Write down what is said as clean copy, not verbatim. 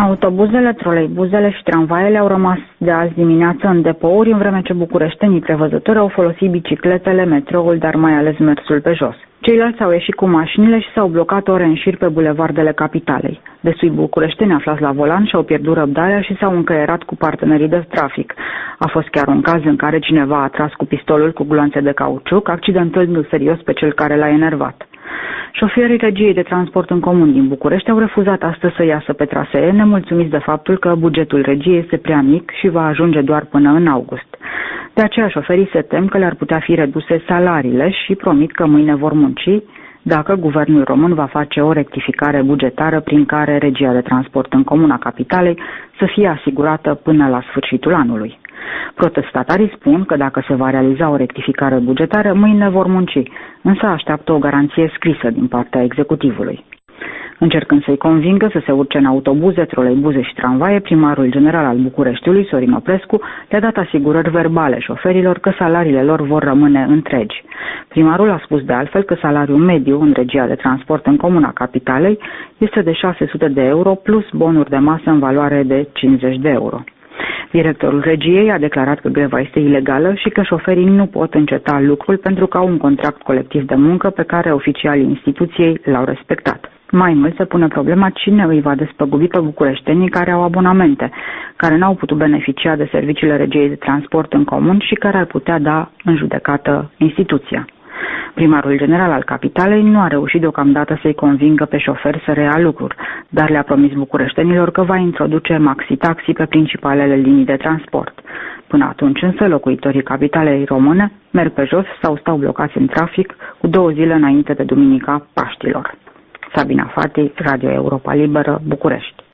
Autobuzele, troleibuzele și tramvaiele au rămas de azi dimineață în depouri, în vreme ce bucureștenii prevăzători au folosit bicicletele, metroul, dar mai ales mersul pe jos. Ceilalți au ieșit cu mașinile și s-au blocat ore în șir pe bulevardele capitalei. Destui bucureșteni aflați la volan și-au pierdut răbdarea și s-au încăierat cu partenerii de trafic. A fost chiar un caz în care cineva a tras cu pistolul cu gloanțe de cauciuc, accidentându-l serios pe cel care l-a enervat. Șoferii regiei de transport în comun din București au refuzat astăzi să iasă pe trasee, nemulțumiți de faptul că bugetul regiei este prea mic și va ajunge doar până în august. De aceea șoferii se tem că le-ar putea fi reduse salariile și promit că mâine vor munci dacă guvernul român va face o rectificare bugetară prin care regia de transport în comun a capitalei să fie asigurată până la sfârșitul anului. Protestatarii spun că dacă se va realiza o rectificare bugetară, mâine vor munci, însă așteaptă o garanție scrisă din partea executivului. Încercând să-i convingă să se urce în autobuze, troleibuze și tramvaie, primarul general al Bucureștiului, Sorin Oprescu, le-a dat asigurări verbale șoferilor că salariile lor vor rămâne întregi. Primarul a spus de altfel că salariul mediu în regia de transport în comun a capitalei este de 600 de euro plus bonuri de masă în valoare de 50 de euro. Directorul regiei a declarat că greva este ilegală și că șoferii nu pot înceta lucrul pentru că au un contract colectiv de muncă pe care oficialii instituției l-au respectat. Mai mult se pune problema cine îi va despăgubi pe bucureștenii care au abonamente, care n-au putut beneficia de serviciile regiei de transport în comun și care ar putea da în judecată instituția. Primarul general al capitalei nu a reușit deocamdată să-i convingă pe șoferi să reia lucruri, dar le-a promis bucureștenilor că va introduce maxi-taxi pe principalele linii de transport. Până atunci însă locuitorii capitalei române merg pe jos sau stau blocați în trafic cu 2 zile înainte de Duminica Paștilor. Sabina Fati, Radio Europa Liberă, București.